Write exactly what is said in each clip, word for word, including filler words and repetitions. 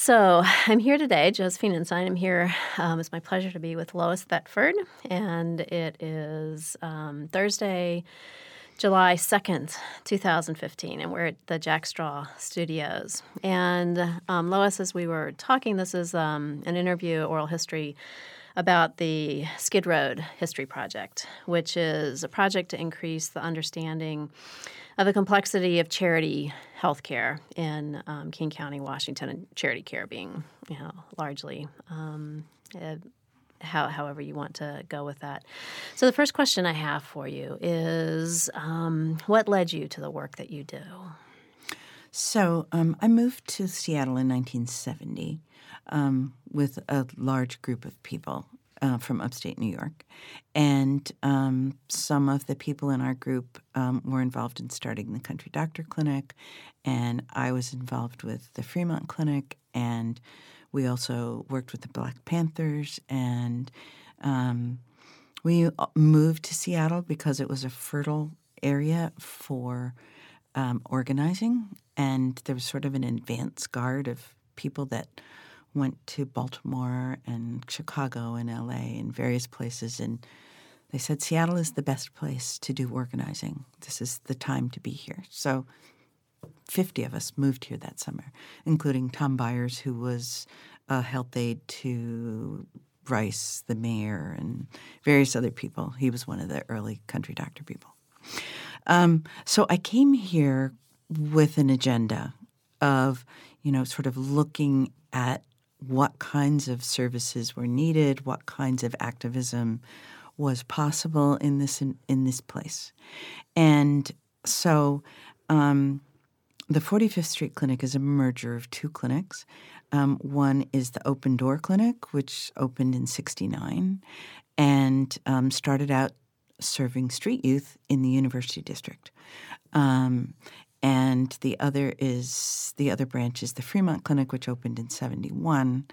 So I'm here today, Josephine Ensign. I'm here. Um, it's my pleasure to be with Lois Thetford, and it is um, Thursday, July second, twenty fifteen, and we're at the Jack Straw Studios. And um, Lois, as we were talking, this is um, an interview, oral history, about the Skid Road History Project, which is a project to increase the understanding of the complexity of charity healthcare in um, King County, Washington, and charity care being, you know, largely um, uh, how, however you want to go with that. So the first question I have for you is, um, what led you to the work that you do? So um, I moved to Seattle in nineteen seventy um, with a large group of people uh, from upstate New York. And um, some of the people in our group um, were involved in starting the Country Doctor Clinic, and I was involved with the Fremont Clinic, and we also worked with the Black Panthers, and um, we moved to Seattle because it was a fertile area for um, organizing, and there was sort of an advance guard of people that went to Baltimore and Chicago and L A and various places, and they said Seattle is the best place to do organizing. This is the time to be here. So fifty of us moved here that summer, including Tom Byers, who was a health aide to Rice, the mayor, and various other people. He was one of the early country doctor people. Um, so I came here with an agenda of, you know, sort of looking at what kinds of services were needed, what kinds of activism was possible in this in, in this place. And so um, the forty-fifth Street Clinic is a merger of two clinics. Um, one is the Open Door Clinic, which opened in sixty-nine and um, started out serving street youth in the University District. Um, and the other is the other branch is the Fremont Clinic, which opened in seventy-one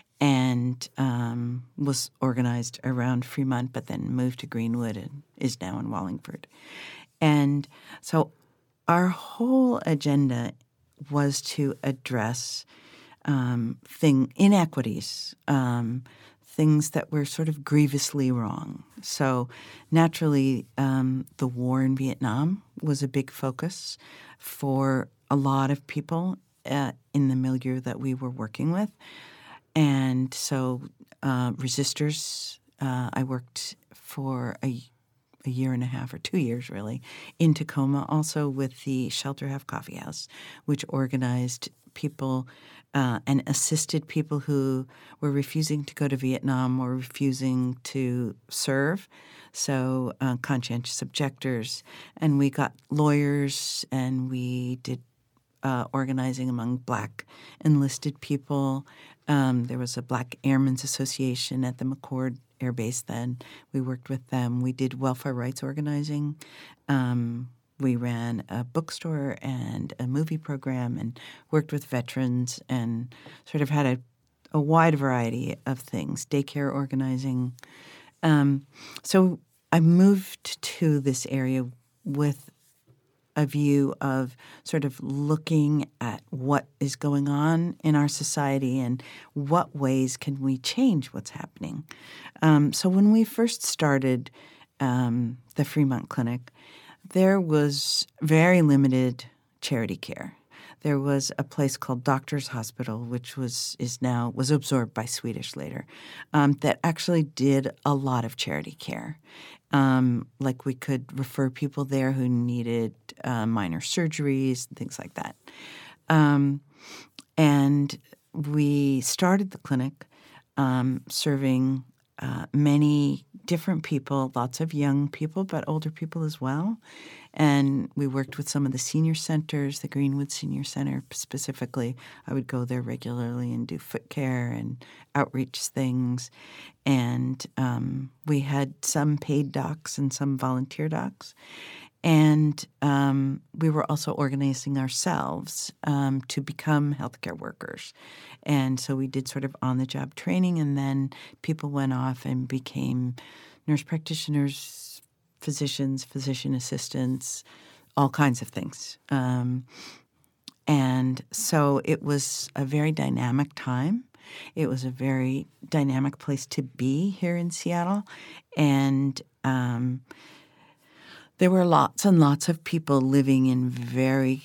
and um, was organized around Fremont, but then moved to Greenwood and is now in Wallingford. And so our whole agenda was to address um, thing inequities, um, things that were sort of grievously wrong. So naturally, um, the war in Vietnam was a big focus for a lot of people uh, in the milieu that we were working with. And so uh, resistors, uh, I worked for a, a year and a half or two years really in Tacoma, also with the Shelter Half Coffee House, which organized people uh, and assisted people who were refusing to go to Vietnam or refusing to serve. So uh, conscientious objectors. And we got lawyers, and we did uh, organizing among Black enlisted people. Um, there was a Black Airmen's Association at the McChord Air Base then. We worked with them. We did welfare rights organizing. Um, we ran a bookstore and a movie program and worked with veterans and sort of had a, a wide variety of things, daycare organizing. Um, so I moved to this area with a view of sort of looking at what is going on in our society and what ways can we change what's happening. Um, so when we first started um, the Fremont Clinic, there was very limited charity care. There was a place called Doctors Hospital, which was is now was absorbed by Swedish later, um, that actually did a lot of charity care. Um, like we could refer people there who needed uh, minor surgeries and things like that. Um, and we started the clinic um, serving uh, many different people, lots of young people, but older people as well. And we worked with some of the senior centers, the Greenwood Senior Center specifically. I would go there regularly and do foot care and outreach things. And um, we had some paid docs and some volunteer docs. And um, we were also organizing ourselves um, to become healthcare workers. And so we did sort of on-the-job training, and then people went off and became nurse practitioners, physicians, physician assistants, all kinds of things. Um, And so it was a very dynamic time. It was a very dynamic place to be here in Seattle. And um, there were lots and lots of people living in very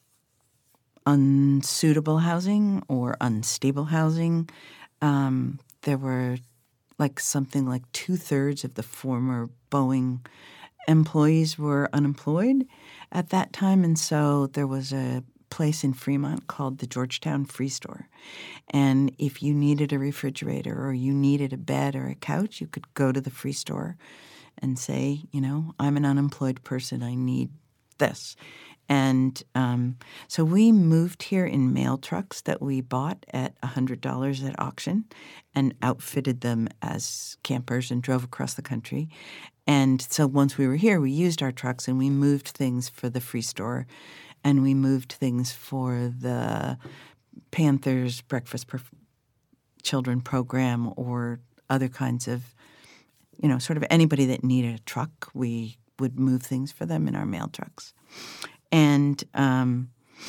unsuitable housing or unstable housing. Um, there were like something like two-thirds of the former Boeing employees were unemployed at that time. And so there was a place in Fremont called the Georgetown Free Store. And if you needed a refrigerator or you needed a bed or a couch, you could go to the Free Store and say, you know, I'm an unemployed person. I need this. And um, so we moved here in mail trucks that we bought at one hundred dollars at auction and outfitted them as campers and drove across the country. And so once we were here, we used our trucks and we moved things for the Free Store and we moved things for the Panthers Breakfast for Children program or other kinds of, you know, sort of anybody that needed a truck, we would move things for them in our mail trucks. And um,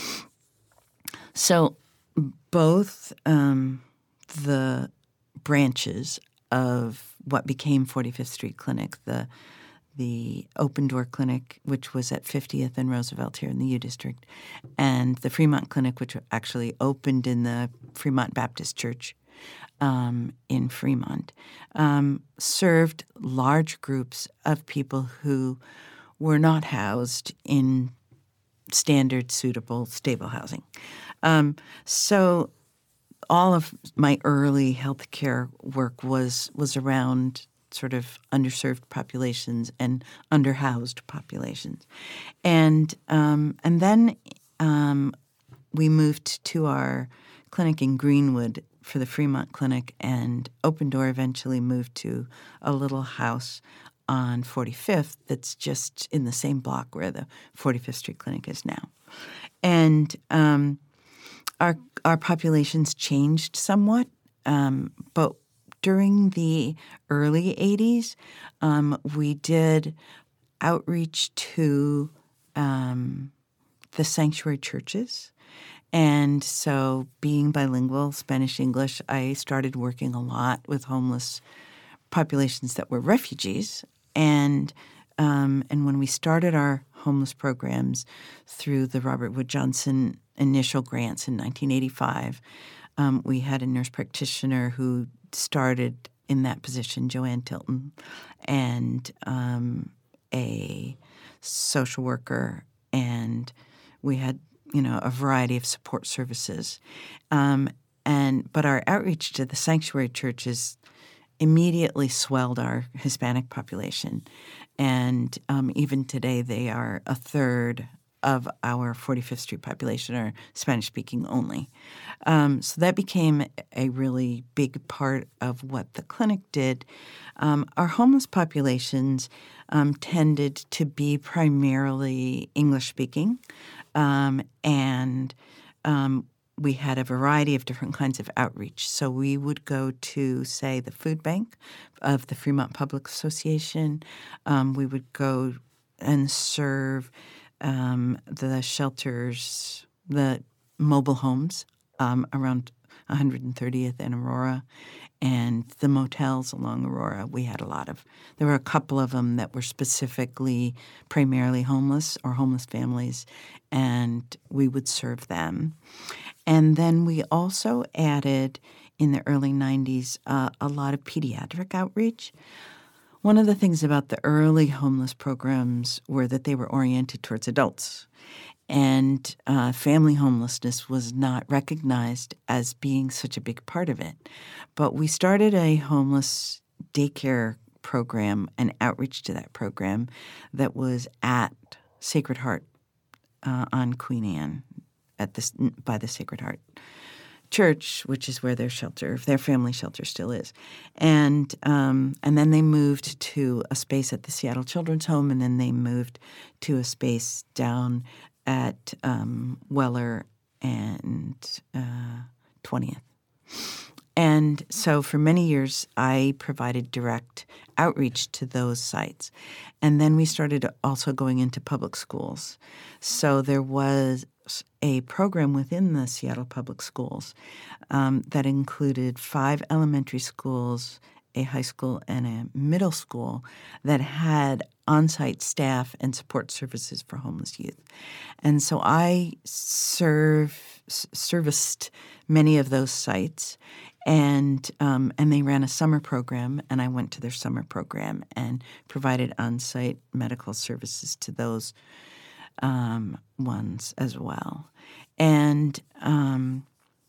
so both um, the branches of what became forty-fifth Street Clinic, the the Open Door Clinic, which was at fiftieth and Roosevelt here in the U District, and the Fremont Clinic, which actually opened in the Fremont Baptist Church um, in Fremont, um, served large groups of people who were not housed in standard, suitable, stable housing. Um, so all of my early healthcare work was was around sort of underserved populations and underhoused populations. And um, and then um, we moved to our clinic in Greenwood for the Fremont Clinic, and Open Door eventually moved to a little house on forty-fifth that's just in the same block where the forty-fifth Street Clinic is now. And um, our our populations changed somewhat, um, but during the early eighties, um, we did outreach to um, the sanctuary churches. And so being bilingual, Spanish-English, I started working a lot with homeless populations that were refugees. And um, and when we started our homeless programs through the Robert Wood Johnson initial grants in nineteen eighty-five, um, we had a nurse practitioner who started in that position, Joanne Tilton, and um, a social worker, and we had you know a variety of support services. Um, and but our outreach to the sanctuary churches immediately swelled our Hispanic population. And um, even today, they are a third of our forty-fifth Street population are Spanish-speaking only. Um, so that became a really big part of what the clinic did. Um, our homeless populations um, tended to be primarily English-speaking, um, and um, we had a variety of different kinds of outreach. So we would go to, say, the food bank of the Fremont Public Association. Um, we would go and serve um, the shelters, the mobile homes um, around one hundred thirtieth and Aurora, and the motels along Aurora. We had a lot of – there were a couple of them that were specifically primarily homeless or homeless families, and we would serve them. And then we also added in the early nineties uh, a lot of pediatric outreach. One of the things about the early homeless programs were that they were oriented towards adults. And uh, family homelessness was not recognized as being such a big part of it. But we started a homeless daycare program and outreach to that program that was at Sacred Heart uh, on Queen Anne at this by the Sacred Heart Church, which is where their shelter, their family shelter still is. And um, and then they moved to a space at the Seattle Children's Home, and then they moved to a space down at um, Weller and uh, twentieth. And so for many years, I provided direct outreach to those sites. And then we started also going into public schools. So there was a program within the Seattle Public Schools um, that included five elementary schools, a high school, and a middle school that had on-site staff and support services for homeless youth. And so I serve, serviced many of those sites, and um, and they ran a summer program, and I went to their summer program and provided on-site medical services to those um, ones as well. And um,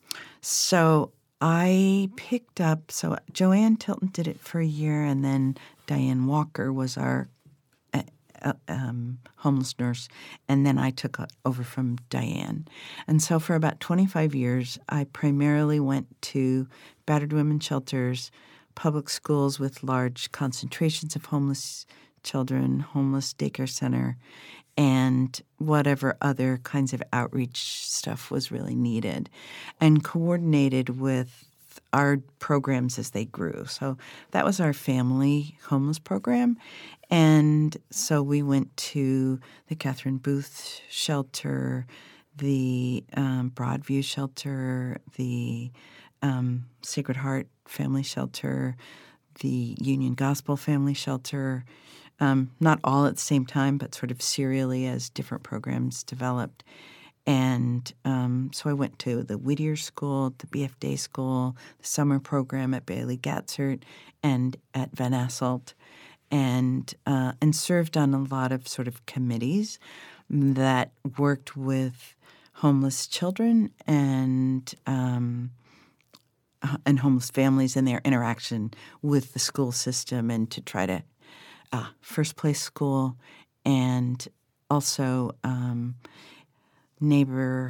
so I picked up, so Joanne Tilton did it for a year, and then Diane Walker was our uh, uh, um, homeless nurse, and then I took over from Diane. And so for about twenty-five years, I primarily went to battered women's shelters, public schools with large concentrations of homeless children, homeless daycare center, and whatever other kinds of outreach stuff was really needed, and coordinated with our programs as they grew. So that was our family homeless program. And so we went to the Catherine Booth shelter, the um, Broadview shelter, the um, Sacred Heart Family Shelter, the Union Gospel Family Shelter, Um, not all at the same time, but sort of serially as different programs developed. And um, so I went to the Whittier School, the B F Day School, the summer program at Bailey Gatzert, and at Van Asselt, and uh, and served on a lot of sort of committees that worked with homeless children and um, and homeless families and their interaction with the school system, and to try to Uh, First Place School, and also um, neighbor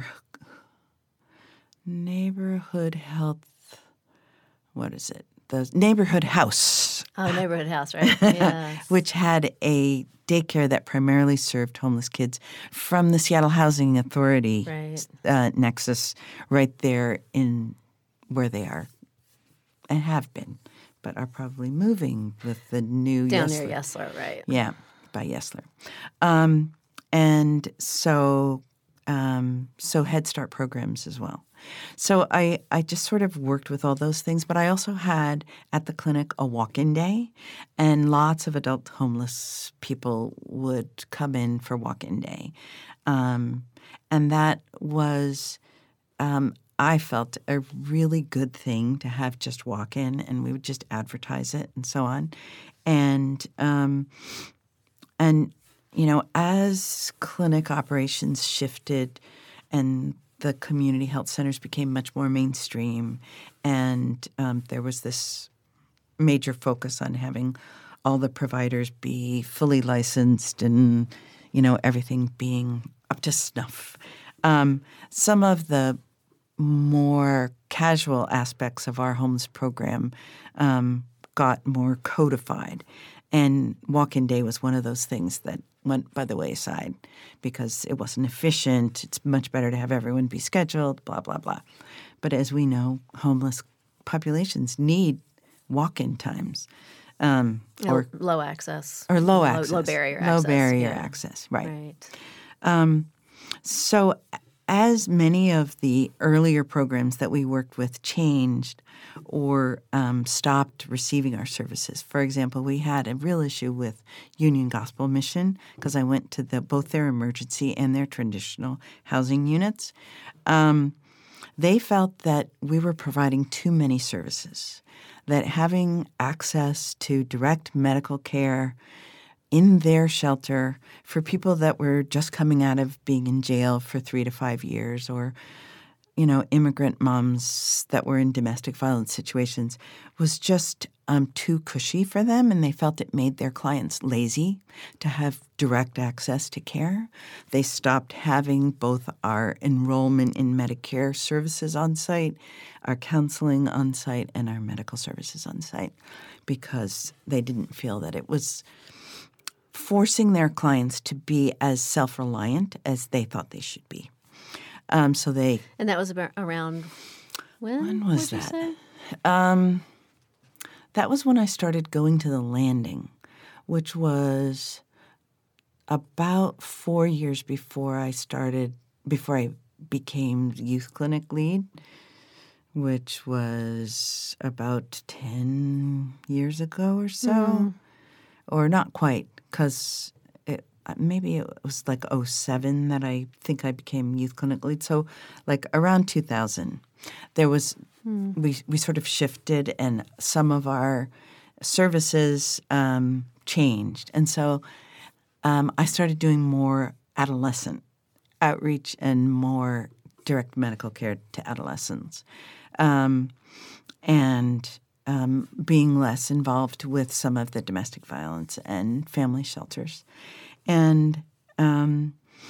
neighborhood health. What is it? The neighborhood house. Oh, neighborhood house, right? Yes. Which had a daycare that primarily served homeless kids from the Seattle Housing Authority right. uh, nexus, right there in where they are and have been, but are probably moving with the new Down Yesler. near Yesler, right. Yeah, by Yesler. Um, and so um, so Head Start programs as well. So I, I just sort of worked with all those things, but I also had at the clinic a walk-in day, and lots of adult homeless people would come in for walk-in day. Um, and that was um, – I felt a really good thing to have just walk in, and we would just advertise it and so on. And, um, and you know, as clinic operations shifted and the community health centers became much more mainstream, and um, there was this major focus on having all the providers be fully licensed and, you know, everything being up to snuff. Um, some of the more casual aspects of our homeless program um, got more codified. And walk-in day was one of those things that went by the wayside because it wasn't efficient. It's much better to have everyone be scheduled, blah, blah, blah. But as we know, homeless populations need walk-in times. Um, or low access. Or low low, access. Low barrier low access. Low barrier yeah. access, right. Right. Um, so as many of the earlier programs that we worked with changed or um, stopped receiving our services, for example, we had a real issue with Union Gospel Mission because I went to the, both their emergency and their traditional housing units. Um, they felt that we were providing too many services, that having access to direct medical care in their shelter for people that were just coming out of being in jail for three to five years or, you know, immigrant moms that were in domestic violence situations was just um, too cushy for them, and they felt it made their clients lazy to have direct access to care. They stopped having both our enrollment in Medicare services on site, our counseling on site, and our medical services on site because they didn't feel that it was forcing their clients to be as self-reliant as they thought they should be. Um, so they and that was about around when? When was that? that? Um, that was when I started going to the Landing, which was about four years before I started before I became youth clinic lead, which was about ten years ago or so, mm. or not quite, because maybe it was like oh seven that I think I became youth clinic lead. So like around two thousand, there was mm. we we sort of shifted, and some of our services um, changed, and so um, I started doing more adolescent outreach and more direct medical care to adolescents, um, and um, being less involved with some of the domestic violence and family shelters. And um,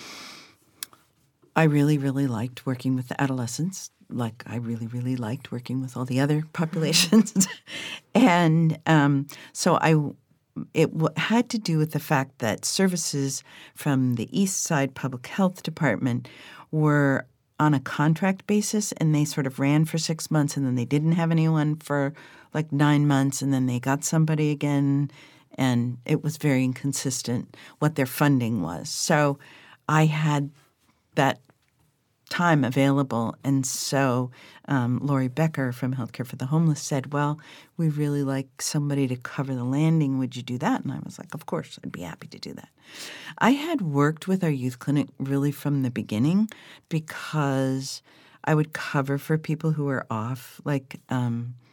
I really, really liked working with the adolescents, like I really, really liked working with all the other populations. and um, so I, it w- had to do with the fact that services from the East Side Public Health Department were on a contract basis, and they sort of ran for six months, and then they didn't have anyone for like nine months, and then they got somebody again. And it was very inconsistent what their funding was. So I had that time available. And so um, Lori Becker from Healthcare for the Homeless said, well, we really like somebody to cover the landing. Would you do that? And I was like, of course, I'd be happy to do that. I had worked with our youth clinic really from the beginning because I would cover for people who were off, like um, –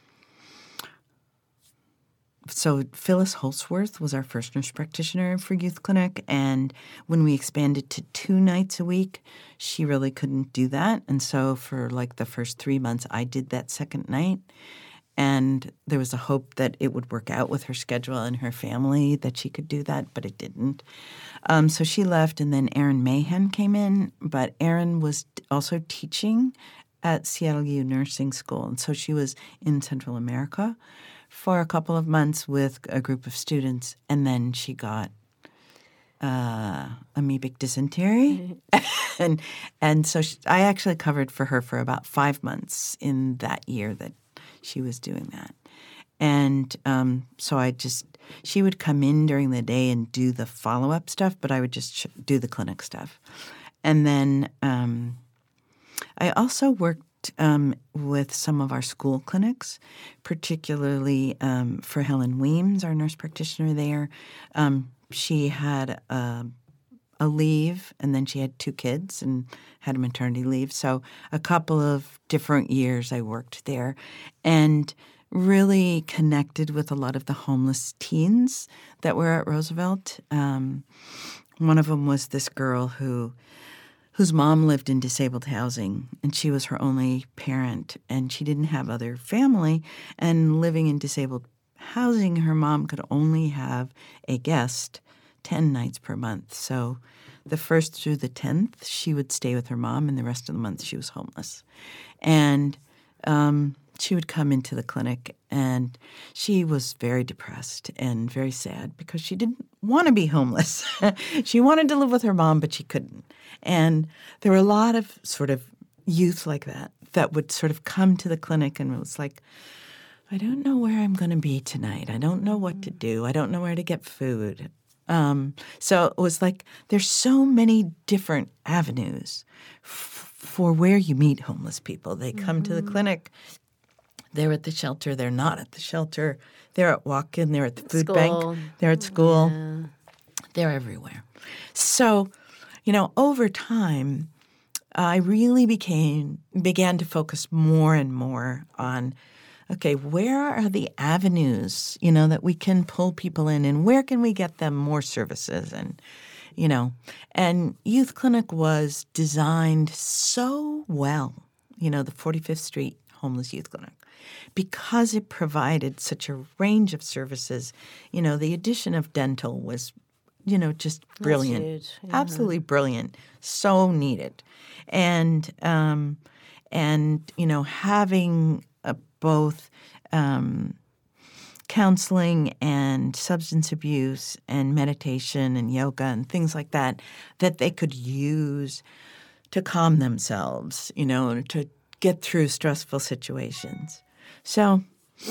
So Phyllis Holsworth was our first nurse practitioner for youth clinic, and when we expanded to two nights a week, she really couldn't do that. And so for like the first three months, I did that second night, and there was a hope that it would work out with her schedule and her family that she could do that, but it didn't. Um, so she left, and then Erin Mahan came in, but Erin was also teaching at Seattle U Nursing School, and so she was in Central America for a couple of months with a group of students, and then she got uh, amoebic dysentery. and and so she, I actually covered for her for about five months in that year that she was doing that. And um, so I just – she would come in during the day and do the follow-up stuff, but I would just sh- do the clinic stuff. And then um, I also worked Um, with some of our school clinics, particularly um, for Helen Weems, our nurse practitioner there. Um, she had a, a leave, and then she had two kids and had a maternity leave. So a couple of different years I worked there and really connected with a lot of the homeless teens that were at Roosevelt. Um, one of them was this girl who whose mom lived in disabled housing, and she was her only parent, and she didn't have other family. And living in disabled housing, her mom could only have a guest ten nights per month. So the first through the tenth, she would stay with her mom, and the rest of the month she was homeless. And um, she would come into the clinic, and she was very depressed and very sad because she didn't want to be homeless. She wanted to live with her mom, but she couldn't. And there were a lot of sort of youth like that that would sort of come to the clinic and it was like, I don't know where I'm going to be tonight. I don't know what to do. I don't know where to get food. Um, so it was like there's so many different avenues f- for where you meet homeless people. They come mm-hmm. to the clinic. They're at the shelter. They're not at the shelter. They're at walk-in. They're at the food school. bank. They're at school. Yeah. They're everywhere. So, you know, over time, I really became began to focus more and more on, okay, where are the avenues, you know, that we can pull people in, and where can we get them more services, and you know, and Youth Clinic was designed so well, you know, the forty-fifth Street Homeless Youth Clinic, because it provided such a range of services. You know, the addition of dental was, you know, just brilliant. That's huge. Yeah. Absolutely brilliant. So needed. And, um, and you know, having uh, both um, counseling and substance abuse and meditation and yoga and things like that that they could use to calm themselves, you know, to get through stressful situations. So,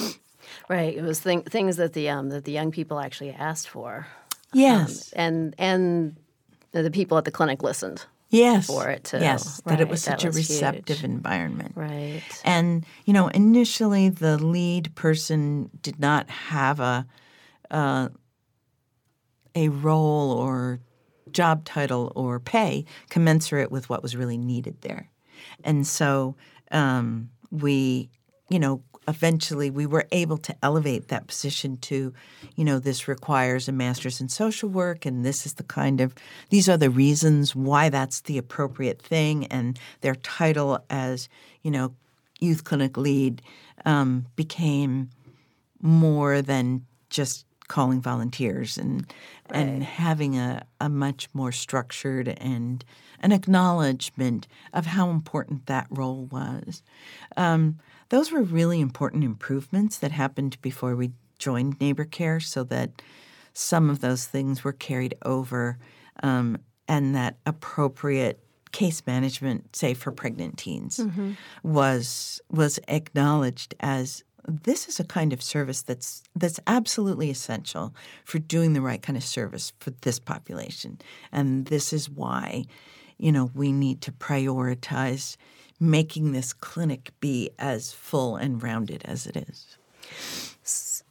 right, it was th- things that the um, that the young people actually asked for. Yes, um, and and the people at the clinic listened. yes. for it too. Yes, right. that it was such that a was receptive huge. environment. Right. And, you know, initially the lead person did not have a uh, a role or job title or pay commensurate with what was really needed there. And so um, we, you know, eventually we were able to elevate that position to, you know, this requires a master's in social work, and this is the kind of – these are the reasons why that's the appropriate thing. And their title as, you know, youth clinic lead um, became more than just calling volunteers and right. and having a, a much more structured and an acknowledgement of how important that role was. Um, those were really important improvements that happened before we joined Neighbor Care, so that some of those things were carried over um, and that appropriate case management, say for pregnant teens, mm-hmm. was was acknowledged as this is a kind of service that's that's absolutely essential for doing the right kind of service for this population. And this is why, you know, we need to prioritize making this clinic be as full and rounded as it is.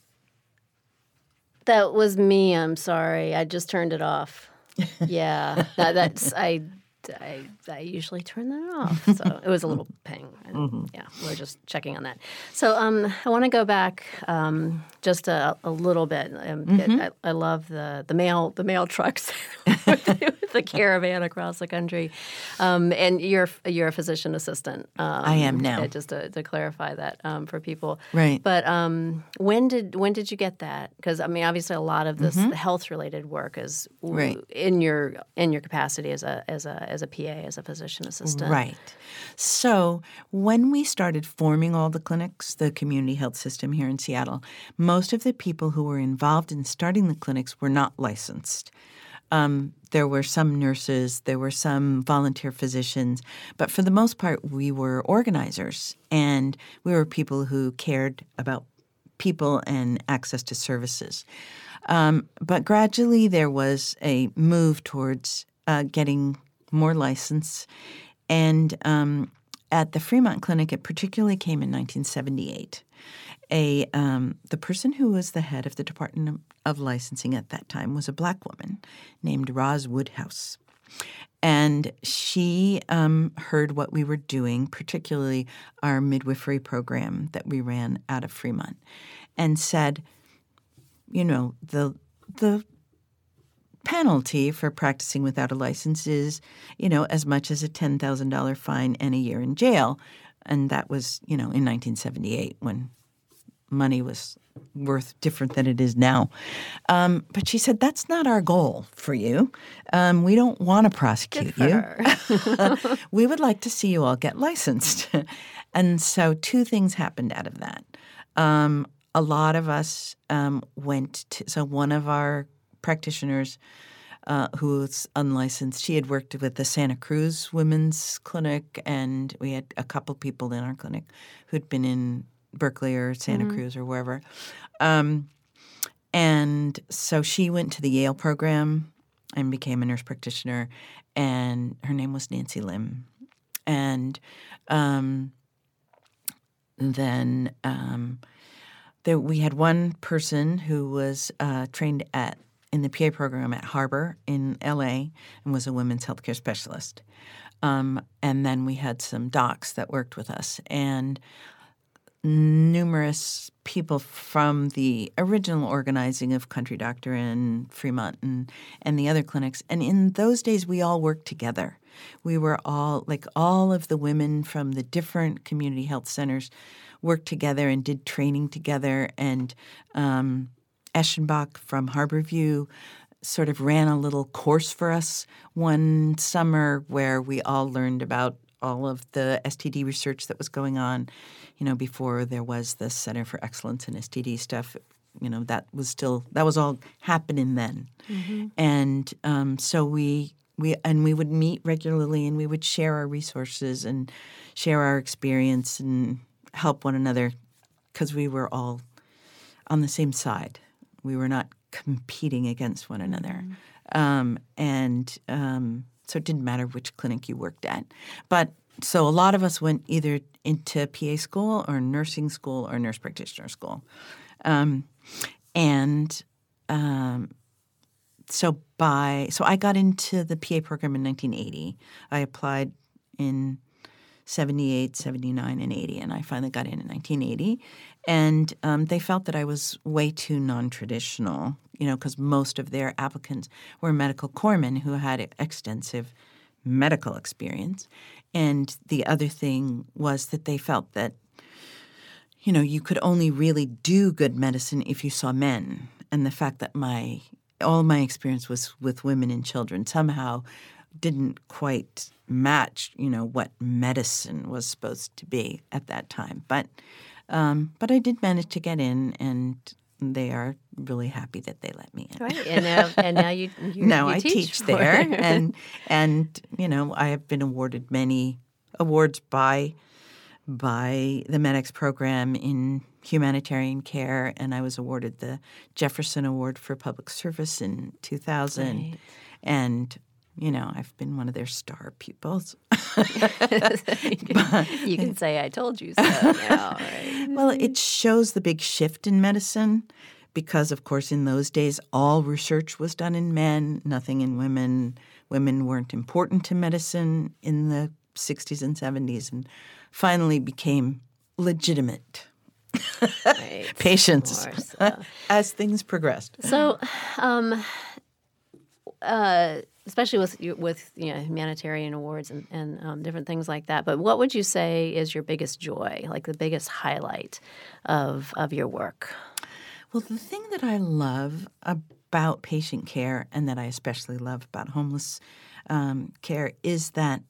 That was me. I'm sorry. I just turned it off. Yeah, that, that's I. I, I usually turn that off, so it was a little ping. And, mm-hmm. Yeah, we're just checking on that. So um, I want to go back um, just a, a little bit. Um, mm-hmm. it, I, I love the the mail the mail trucks with the caravan across the country. Um, and you're you're a physician assistant. Um, I am now. Just to, to clarify that um, for people, right? But um, when did when did you get that? Because I mean, obviously, a lot of this mm-hmm. health related work is right. in your in your capacity as a as a as a P A, as a physician assistant. Right. So when we started forming all the clinics, the community health system here in Seattle, most of the people who were involved in starting the clinics were not licensed. Um, there were some nurses, there were some volunteer physicians, but for the most part, we were organizers, and we were people who cared about people and access to services. Um, but gradually, there was a move towards uh, getting more license. And um, at the Fremont Clinic, it particularly came in nineteen seventy-eight. A um, the person who was the head of the Department of Licensing at that time was a black woman named Roz Woodhouse. And she um, heard what we were doing, particularly our midwifery program that we ran out of Fremont, and said, you know, the the penalty for practicing without a license is, you know, as much as a ten thousand dollars fine and a year in jail. And that was, you know, in nineteen seventy-eight when money was worth different than it is now. Um, but she said, that's not our goal for you. Um, we don't want to prosecute you. We would like to see you all get licensed. And so two things happened out of that. Um, a lot of us um, went to – so one of our practitioners uh, who was unlicensed, she had worked with the Santa Cruz Women's Clinic, and we had a couple people in our clinic who'd been in Berkeley or Santa mm-hmm. Cruz or wherever. Um, and so she went to the Yale program and became a nurse practitioner, and her name was Nancy Lim. And um, then um, there, we had one person who was uh, trained at in the P A program at Harbor in L A and was a women's healthcare specialist. Um, and then we had some docs that worked with us, and numerous people from the original organizing of Country Doctor and Fremont and, and the other clinics. And in those days, we all worked together. We were all, like all of the women from the different community health centers worked together and did training together. And um, Eschenbach from Harborview sort of ran a little course for us one summer where we all learned about all of the S T D research that was going on. You know, before there was the Center for Excellence in S T D stuff, you know, that was still – that was all happening then. Mm-hmm. And um, so we we and we would meet regularly, and we would share our resources and share our experience and help one another because we were all on the same side. We were not competing against one another. Mm-hmm. Um, and um, so it didn't matter which clinic you worked at. But so a lot of us went either into P A school or nursing school or nurse practitioner school. Um, and um, so by so I got into the P A program in nineteen eighty. I applied in seventy-eight, seventy-nine, and eighty, and I finally got in in nineteen eighty. And um, they felt that I was way too non-traditional, you know, because most of their applicants were medical corpsmen who had extensive medical experience. And the other thing was that they felt that, you know, you could only really do good medicine if you saw men. And the fact that my all my experience was with women and children somehow didn't quite match, you know, what medicine was supposed to be at that time. But um, but I did manage to get in, and they are really happy that they let me in. Right, and now and now you, you now you I teach, teach there, and and you know I have been awarded many awards by by the MEDEX program in humanitarian care, and I was awarded the Jefferson Award for Public Service in two thousand, Right. and you know I've been one of their star pupils. You can say I told you so now, right? Well, it shows the big shift in medicine because, of course, in those days, all research was done in men, nothing in women. Women weren't important to medicine in the sixties and seventies, and finally became legitimate Right, patients of course, uh, as things progressed. So, um, uh, especially with you- with you know humanitarian awards and, and um, different things like that. But what would you say is your biggest joy, like the biggest highlight of of your work? Well, the thing that I love about patient care and that I especially love about homeless um, care is that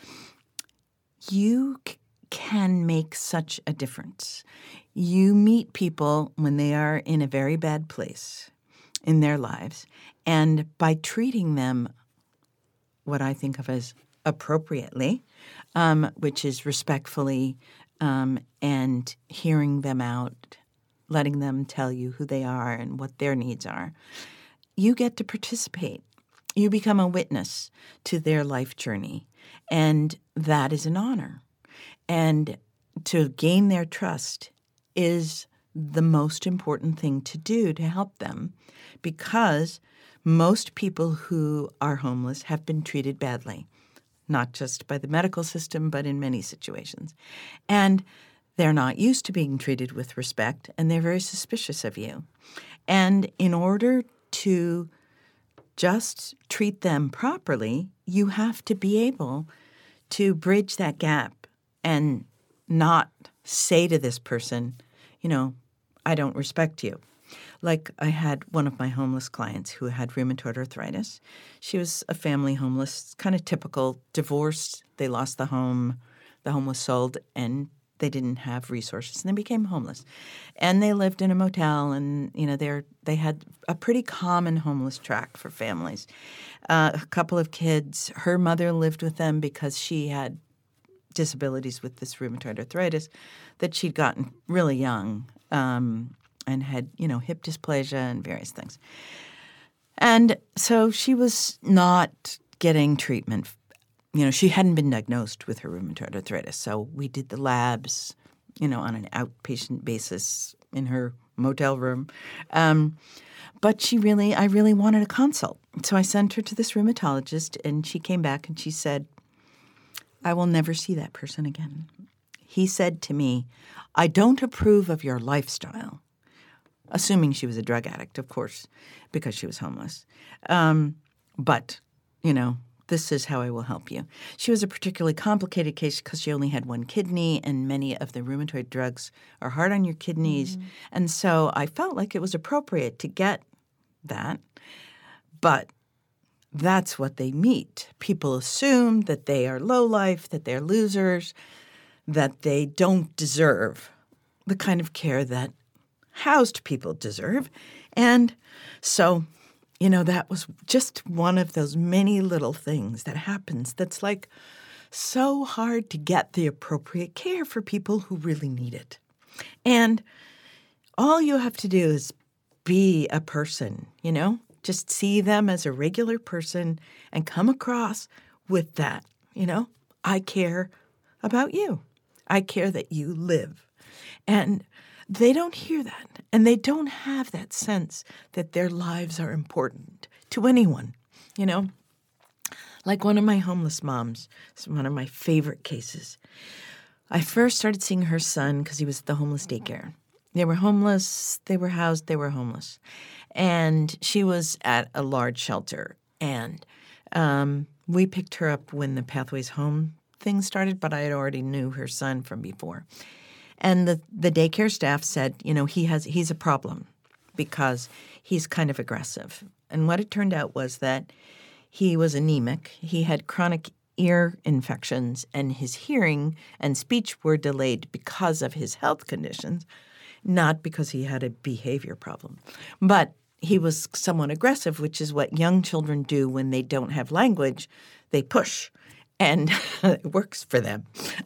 you c- can make such a difference. You meet people when they are in a very bad place in their lives, and by treating them what I think of as appropriately, um, which is respectfully um, and hearing them out, letting them tell you who they are and what their needs are, you get to participate. You become a witness to their life journey, and that is an honor. And to gain their trust is the most important thing to do to help them, because most people who are homeless have been treated badly, not just by the medical system, but in many situations. And they're not used to being treated with respect, and they're very suspicious of you. And in order to just treat them properly, you have to be able to bridge that gap and not say to this person, you know, I don't respect you. Like I had one of my homeless clients who had rheumatoid arthritis. She was a family homeless, kind of typical, divorced. They lost the home. The home was sold, and they didn't have resources, and they became homeless. And they lived in a motel, and you know they they had a pretty common homeless track for families. Uh, a couple of kids. Her mother lived with them because she had disabilities with this rheumatoid arthritis that she'd gotten really young. Um, and had, you know, hip dysplasia and various things. And so she was not getting treatment. You know, she hadn't been diagnosed with her rheumatoid arthritis. So we did the labs, you know, on an outpatient basis in her motel room. Um, but she really, I really wanted a consult. So I sent her to this rheumatologist, and she came back and she said, I will never see that person again. He said to me, I don't approve of your lifestyle. Assuming she was a drug addict, of course, because she was homeless. Um, but, you know, this is how I will help you. She was a particularly complicated case because she only had one kidney, and many of the rheumatoid drugs are hard on your kidneys. Mm-hmm. And so I felt like it was appropriate to get that. But that's what they meet. People assume that they are lowlife, that they're losers, that they don't deserve the kind of care that housed people deserve. And so, you know, that was just one of those many little things that happens that's like so hard to get the appropriate care for people who really need it. And all you have to do is be a person, you know, just see them as a regular person and come across with that, you know? I care about you. I care that you live. And they don't hear that, and they don't have that sense that their lives are important to anyone, you know? Like one of my homeless moms, it's one of my favorite cases. I first started seeing her son because he was at the homeless daycare. They were homeless, they were housed, they were homeless. And she was at a large shelter. And um, we picked her up when the Pathways Home thing started, but I had already knew her son from before. And the, the daycare staff said, you know, he has he's a problem because he's kind of aggressive. And what it turned out was that he was anemic. He had chronic ear infections, and his hearing and speech were delayed because of his health conditions, not because he had a behavior problem. But he was somewhat aggressive, which is what young children do when they don't have language. They push, and it works for them.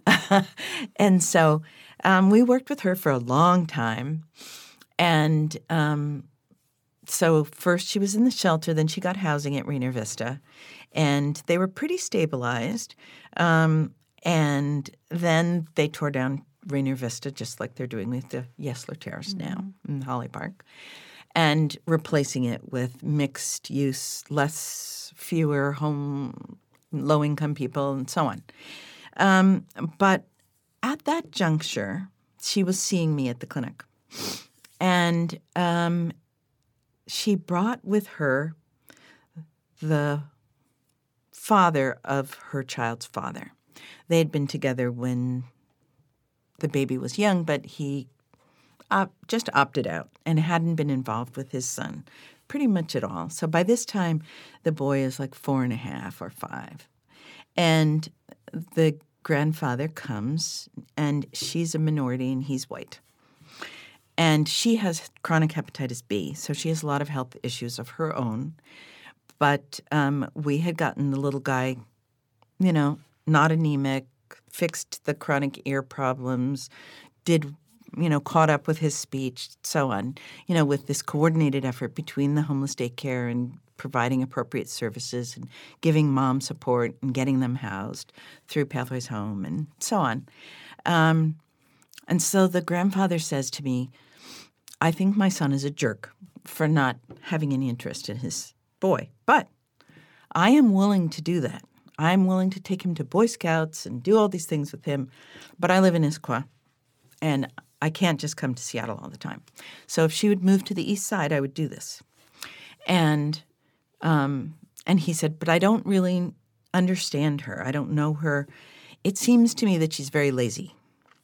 And so um, we worked with her for a long time. And um, so first she was in the shelter, then she got housing at Rainier Vista. And they were pretty stabilized. Um, and then they tore down Rainier Vista, just like they're doing with the Yesler Terrace mm-hmm. now in Holly Park, and replacing it with mixed use, less, fewer home, low-income people, and so on. Um, but at that juncture, she was seeing me at the clinic. And um, she brought with her the father of her child's father. They had been together when the baby was young, but he op- just opted out and hadn't been involved with his son pretty much at all. So by this time, the boy is like four and a half or five. And the grandfather comes, and she's a minority and he's white. And she has chronic hepatitis B, so she has a lot of health issues of her own. But um, we had gotten the little guy, you know, not anemic, fixed the chronic ear problems, did, you know, caught up with his speech, so on, you know, with this coordinated effort between the homeless daycare and providing appropriate services and giving mom support and getting them housed through Pathways Home and so on. Um, and so the grandfather says to me, I think my son is a jerk for not having any interest in his boy, but I am willing to do that. I'm willing to take him to Boy Scouts and do all these things with him, but I live in Issaquah, and I can't just come to Seattle all the time. So if she would move to the east side, I would do this. And um, and he said, but I don't really understand her. I don't know her. It seems to me that she's very lazy.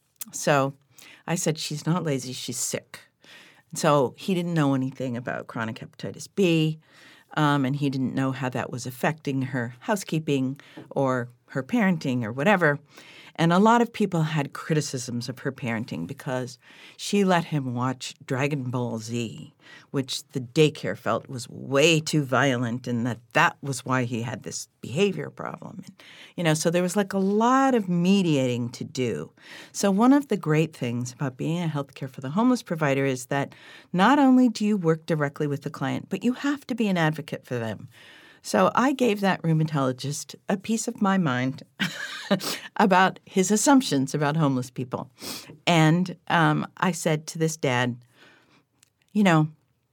So I said, she's not lazy, she's sick. So he didn't know anything about chronic hepatitis B. Um, and he didn't know how that was affecting her housekeeping or her parenting or whatever. And a lot of people had criticisms of her parenting because she let him watch Dragon Ball Z, which the daycare felt was way too violent, and that that was why he had this behavior problem. And, you know, so there was like a lot of mediating to do. So one of the great things about being a healthcare for the homeless provider is that not only do you work directly with the client, but you have to be an advocate for them. So I gave that rheumatologist a piece of my mind about his assumptions about homeless people. And um, I said to this dad, you know,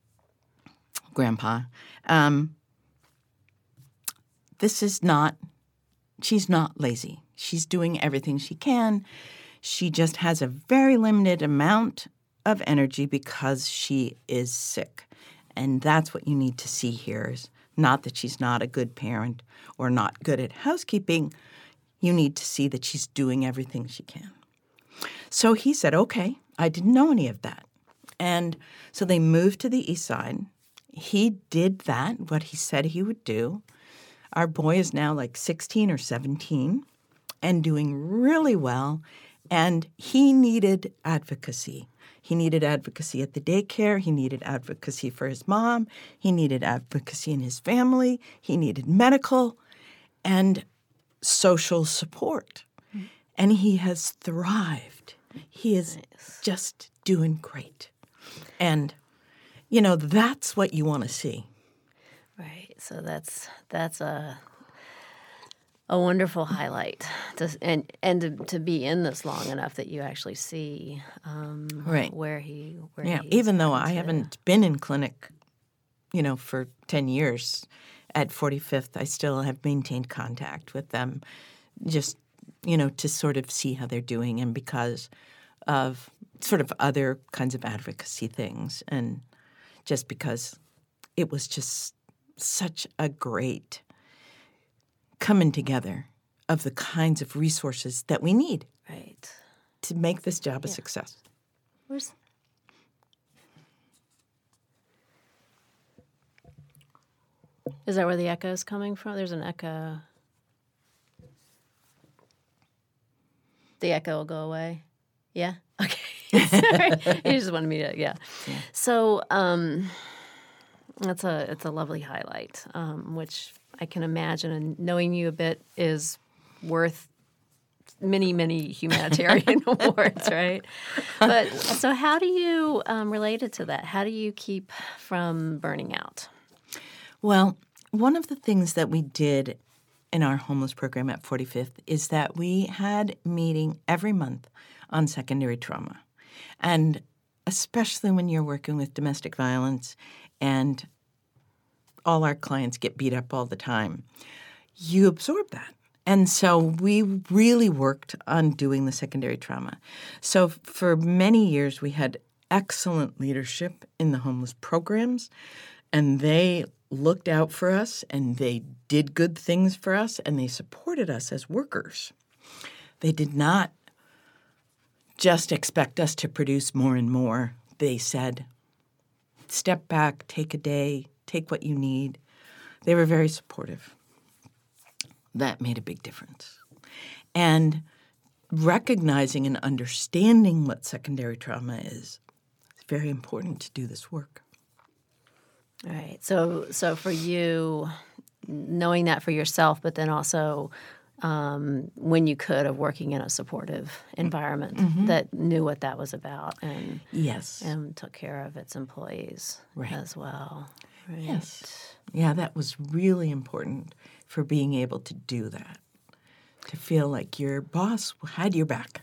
Grandpa, um, this is not, she's not lazy. She's doing everything she can. She just has a very limited amount of energy because she is sick. And that's what you need to see here is not that she's not a good parent or not good at housekeeping. You need to see that she's doing everything she can. So he said, okay, I didn't know any of that. And so they moved to the east side. He did that, what he said he would do. Our boy is now like sixteen or seventeen and doing really well. And he needed advocacy. He needed advocacy at the daycare. He needed advocacy for his mom. He needed advocacy in his family. He needed medical and social support. Mm-hmm. And he has thrived. He is nice. Just doing great. And, you know, that's what you want to see. Right. So that's that's a a wonderful highlight, to, and and to, to be in this long enough that you actually see um, Right. where he where Yeah, he's even though gotten I to. haven't been in clinic, you know, for ten years at forty-fifth, I still have maintained contact with them just, you know, to sort of see how they're doing and because of sort of other kinds of advocacy things and just because it was just such a great coming together of the kinds of resources that we need Right. to make this job a Yeah. success. Where's Is that where the echo is coming from? There's an echo. The echo will go away. Yeah? Okay. Sorry. You just wanted me to, yeah. Yeah. So um, that's a it's a lovely highlight, um, which I can imagine, and knowing you a bit is worth many, many humanitarian awards, right? But so how do you um, relate it to that? How do you keep from burning out? Well, one of the things that we did in our homeless program at forty-fifth is that we had a meeting every month on secondary trauma. And especially when you're working with domestic violence and all our clients get beat up all the time, you absorb that. And so we really worked on doing the secondary trauma. So for many years, we had excellent leadership in the homeless programs, and they looked out for us, and they did good things for us, and they supported us as workers. They did not just expect us to produce more and more. They said, step back, take a day, take what you need. They were very supportive. That made a big difference. And recognizing and understanding what secondary trauma is, it's very important to do this work. All right. So, so for you, knowing that for yourself, but then also um, when you could, of working in a supportive environment Mm-hmm. that knew what that was about and Yes. and took care of its employees Right. as well. Right. Yes. Yeah, that was really important for being able to do that, to feel like your boss had your back.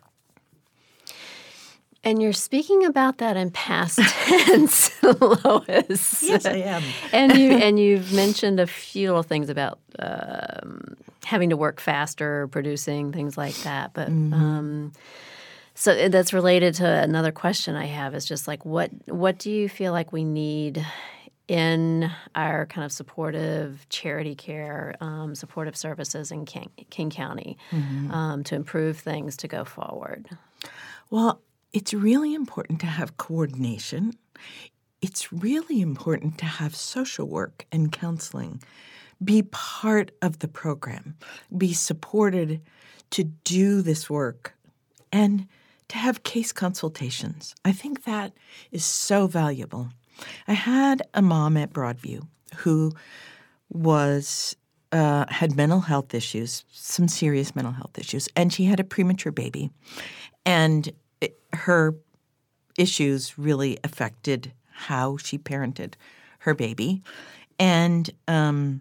And you're speaking about that in past tense, Lois. Yes, I am. and you and you've mentioned a few little things about um, having to work faster, producing things like that. But Mm-hmm. um, so that's related to another question I have. Is just like what what do you feel like we need in our kind of supportive charity care, um, supportive services in King, King County Mm-hmm. um, to improve things to go forward? Well, it's really important to have coordination. It's really important to have social work and counseling be part of the program, be supported to do this work, and to have case consultations. I think that is so valuable. I had a mom at Broadview who was uh, had mental health issues, some serious mental health issues, and she had a premature baby. And it, her issues really affected how she parented her baby. And um,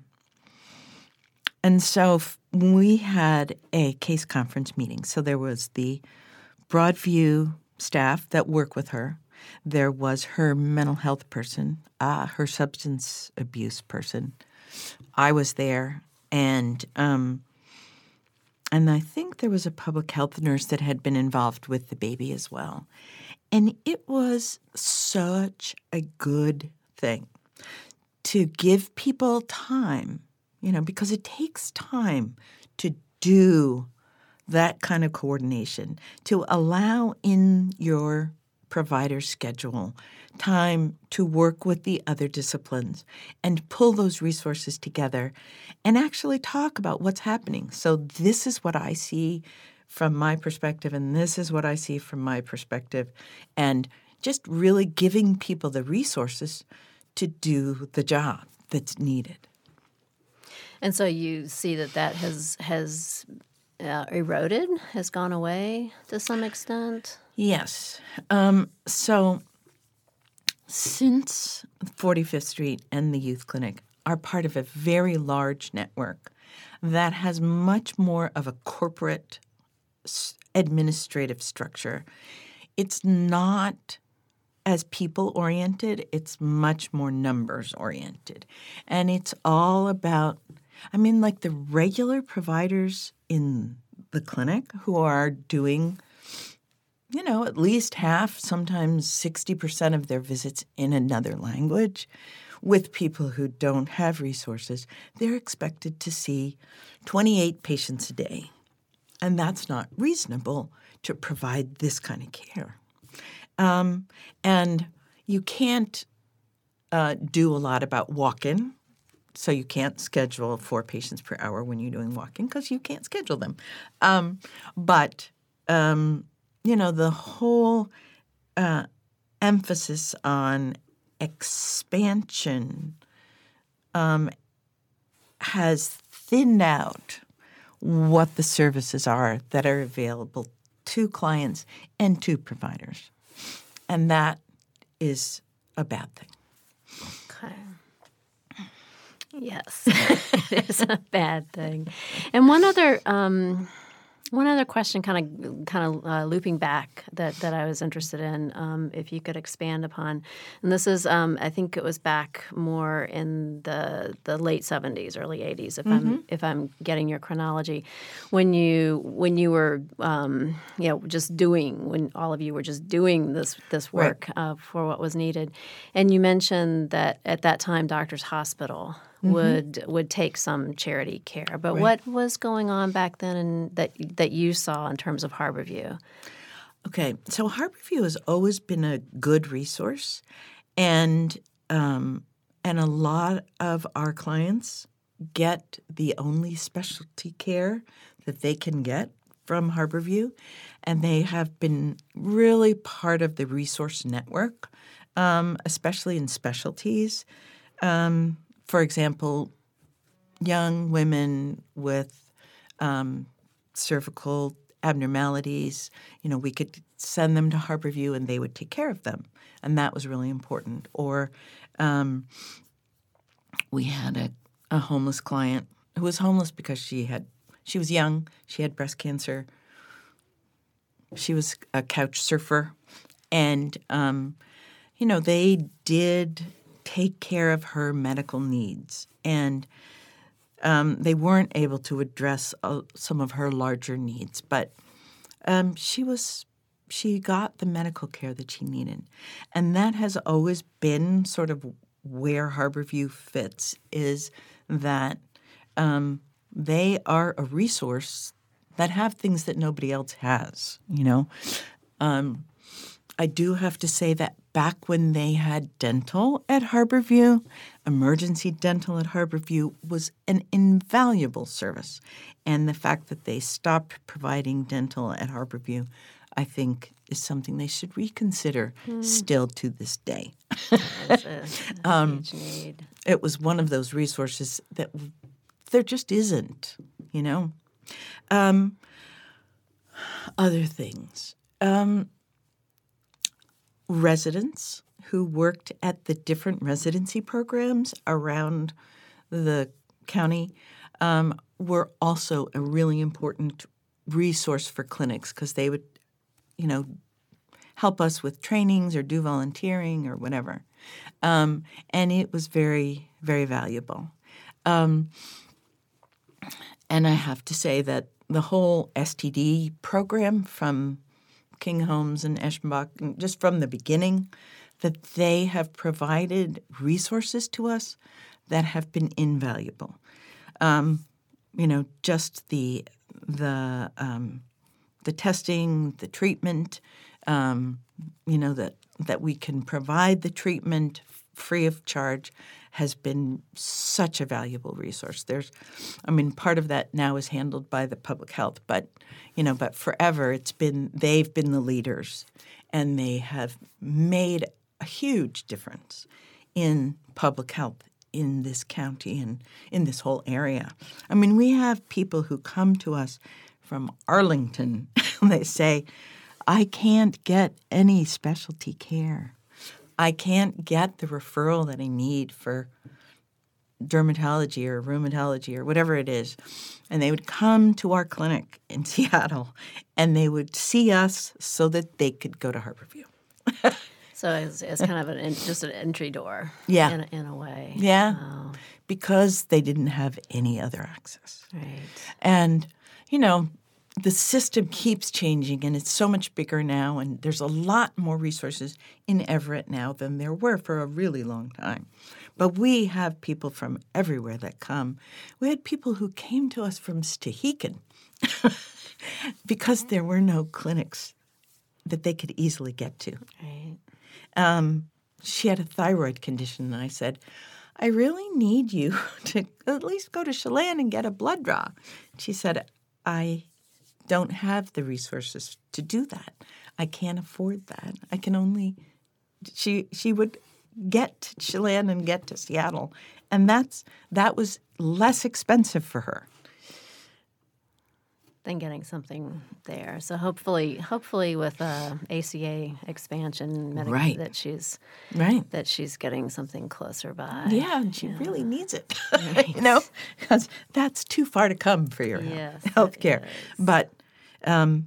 and so f- we had a case conference meeting. So there was the Broadview staff that work with her. There was her mental health person, uh, her substance abuse person. I was there, and um, and I think there was a public health nurse that had been involved with the baby as well. And it was such a good thing to give people time, you know, because it takes time to do that kind of coordination, to allow in your provider's schedule time to work with the other disciplines and pull those resources together and actually talk about what's happening. So this is what I see from my perspective, and this is what I see from my perspective, and just really giving people the resources to do the job that's needed. And so you see that that has has uh, eroded, has gone away to some extent? Yes. Um, so since forty-fifth Street and the Youth Clinic are part of a very large network that has much more of a corporate administrative structure. It's not as people-oriented. It's much more numbers-oriented. And it's all about, I mean, like the regular providers in the clinic who are doing, you know, at least half, sometimes sixty percent of their visits in another language with people who don't have resources, they're expected to see twenty-eight patients a day. And that's not reasonable to provide this kind of care. Um, and you can't uh, do a lot about walk-in. So you can't schedule four patients per hour when you're doing walk-in because you can't schedule them. Um, but, um, you know, the whole uh, emphasis on expansion um, has thinned out what the services are that are available to clients and to providers. And that is a bad thing. Okay. Yes, it is a bad thing. And one other um, one other question, kind of kind of uh, looping back, that, that I was interested in, um, if you could expand upon. And this is, um, I think it was back more in the the late seventies, early eighties, if mm-hmm. I'm if I'm getting your chronology, when you when you were um, you know just doing when all of you were just doing this this work right. uh, for what was needed, and you mentioned that at that time Doctors Hospital would mm-hmm. would take some charity care. But right. what was going on back then and that that you saw in terms of Harborview? Okay, so Harborview has always been a good resource, and um, and a lot of our clients get the only specialty care that they can get from Harborview, and they have been really part of the resource network, um, especially in specialties. Um, For example, young women with um, cervical abnormalities, you know, we could send them to Harborview and they would take care of them, and that was really important. Or um, we had a, a homeless client who was homeless because she had she was young, she had breast cancer, she was a couch surfer, and um, you know, they did take care of her medical needs, and um, they weren't able to address uh, some of her larger needs, but um, she was she got the medical care that she needed, and that has always been sort of where Harborview fits, is that um, they are a resource that have things that nobody else has. You know, um, I do have to say that back when they had dental at Harborview, emergency dental at Harborview was an invaluable service. And the fact that they stopped providing dental at Harborview, I think, is something they should reconsider mm. still to this day. That's a, that's um, a huge need. It was one of those resources that there just isn't, you know. Um, other things. Um, Residents who worked at the different residency programs around the county um, were also a really important resource for clinics because they would, you know, help us with trainings or do volunteering or whatever. Um, and it was very, very valuable. Um, and I have to say that the whole S T D program from King Holmes and Eschenbach, just from the beginning, that they have provided resources to us that have been invaluable. Um, you know, just the the um, the testing, the treatment, um, you know, that that we can provide the treatment free of charge has been such a valuable resource. There's, I mean, part of that now is handled by the public health, but, you know, but forever it's been, they've been the leaders, and they have made a huge difference in public health in this county and in this whole area. I mean, we have people who come to us from Arlington and they say, I can't get any specialty care. I can't get the referral that I need for dermatology or rheumatology or whatever it is, and they would come to our clinic in Seattle, and they would see us so that they could go to Harborview. So it's, it's kind of an, just an entry door, Yeah. in, a- in a way. Yeah, Oh, because they didn't have any other access. right. And, you know, the system keeps changing, and it's so much bigger now, and there's a lot more resources in Everett now than there were for a really long time. But we have people from everywhere that come. We had people who came to us from Stehekin because there were no clinics that they could easily get to. Right. Um, she had a thyroid condition, and I said, I really need you to at least go to Chelan and get a blood draw. She said, I don't have the resources to do that. I can't afford that. I can only – she she would get to Chelan and get to Seattle, and that's that was less expensive for her. Than getting something there. So hopefully, hopefully with uh, A C A expansion, medic- Right. that she's Right. that she's getting something closer by. Yeah, and she really needs it, you know, because that's too far to come for your Yes, health it care. is. But um,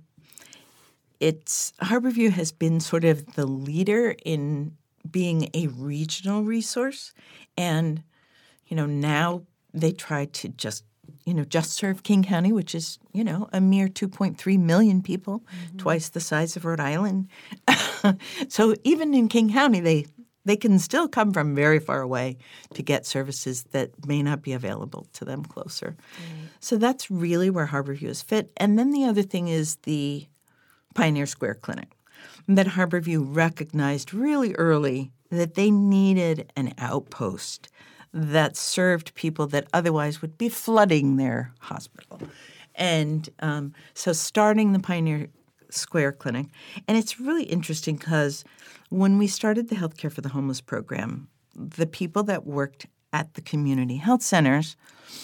it's Harborview has been sort of the leader in being a regional resource, and you know now they try to just you know just serve King County, which is you know a mere two point three million people, mm-hmm. twice the size of Rhode Island. So even in King County, they they can still come from very far away to get services that may not be available to them closer. Right. So that's really where Harborview is fit. And then the other thing is the Pioneer Square Clinic, that Harborview recognized really early that they needed an outpost that served people that otherwise would be flooding their hospital. And um, so starting the Pioneer Square Clinic, and it's really interesting because when we started the Healthcare for the Homeless program, the people that worked at the community health centers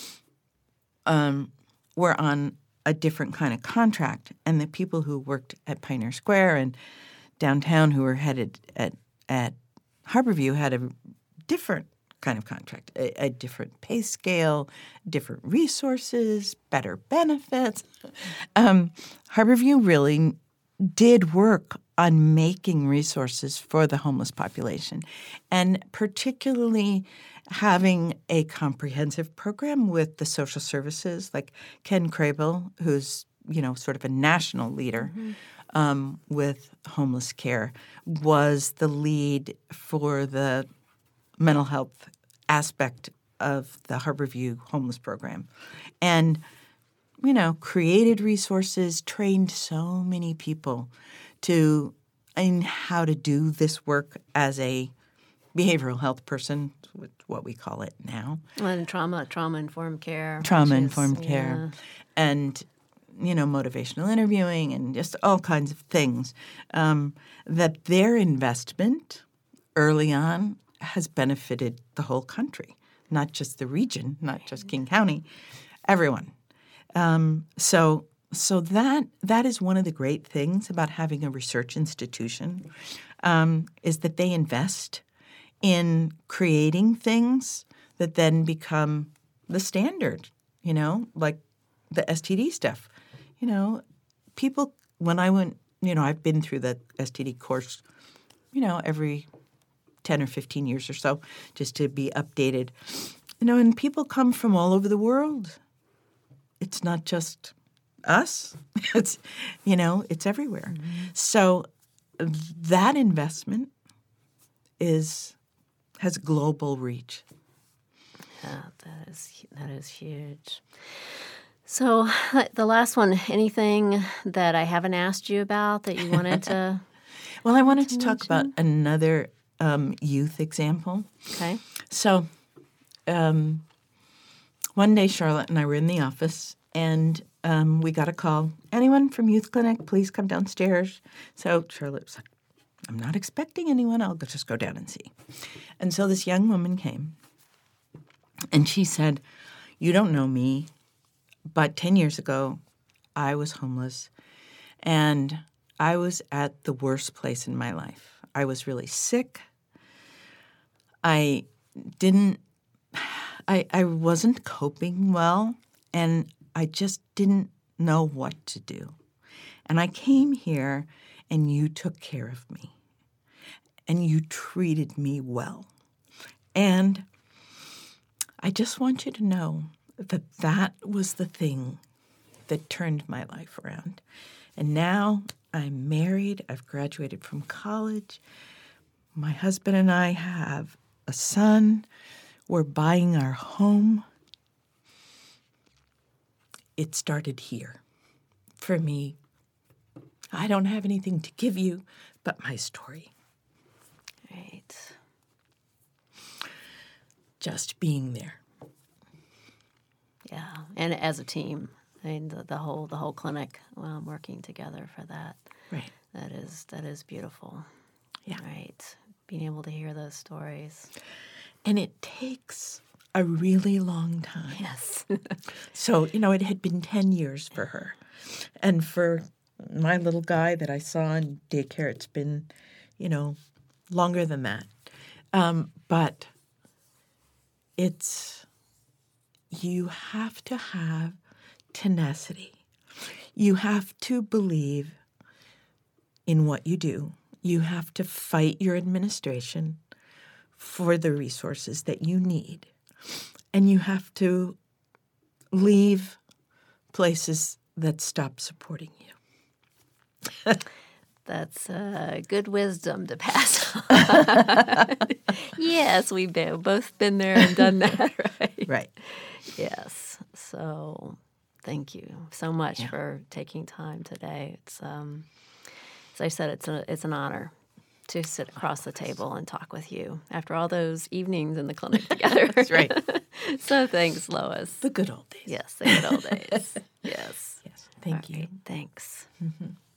um, were on a different kind of contract, and the people who worked at Pioneer Square and downtown who were headed at at Harborview had a different kind of contract, a, a different pay scale, different resources, better benefits. Um, Harborview really did work on making resources for the homeless population, and particularly having a comprehensive program with the social services, like Ken Crable, who's you know sort of a national leader mm-hmm. um, with homeless care, was the lead for the mental health aspect of the Harborview homeless program, and you know created resources, trained so many people to in how to do this work as a behavioral health person, what we call it now. And trauma, trauma-informed care. Trauma-informed is, care. Yeah. And, you know, motivational interviewing and just all kinds of things. Um, that their investment early on has benefited the whole country, not just the region, not just King County, everyone. Um, so so that that is one of the great things about having a research institution um, is that they invest in creating things that then become the standard, you know, like the S T D stuff. You know, people, when I went, you know, I've been through the S T D course, you know, every ten or fifteen years or so just to be updated. You know, and people come from all over the world. It's not just us. It's, you know, it's everywhere. Mm-hmm. So that investment is has global reach. Yeah, that is that is huge. So the last one, anything that I haven't asked you about that you wanted to? Well, I wanted to, to talk mention? about another um, youth example. Okay. So um, one day, Charlotte and I were in the office, and um, we got a call. Anyone from Youth Clinic, please come downstairs. So Charlotte was like, I'm not expecting anyone. I'll just go down and see. And so this young woman came, and she said, you don't know me, but ten years ago, I was homeless, and I was at the worst place in my life. I was really sick. I didn't I, I wasn't coping well, and I just didn't know what to do. And I came here, and you took care of me, and you treated me well. And I just want you to know that that was the thing that turned my life around. And now I'm married. I've graduated from college. My husband and I have a son. We're buying our home. It started here. For me, I don't have anything to give you but my story. Right. Just being there. Yeah, and as a team, I mean, the, the whole the whole clinic um, working together for that. Right. That is that is beautiful. Yeah. Right. Being able to hear those stories. And it takes a really long time. Yes. So, you know, it had been ten years for her. And for my little guy that I saw in daycare, it's been, you know, longer than that. Um, but it's, you have to have tenacity. You have to believe in what you do. You have to fight your administration for the resources that you need. And you have to leave places that stop supporting you. That's uh, good wisdom to pass on. Yes, we've been, both been there and done that, right? Right. Yes. So thank you so much Yeah. for taking time today. It's, um, as I said, it's a, it's an honor to sit across the table and talk with you after all those evenings in the clinic together. That's right. So thanks, Lois. The good old days. Yes, the good old days. Yes. Yes. Thank All you. right, thanks. Mm-hmm.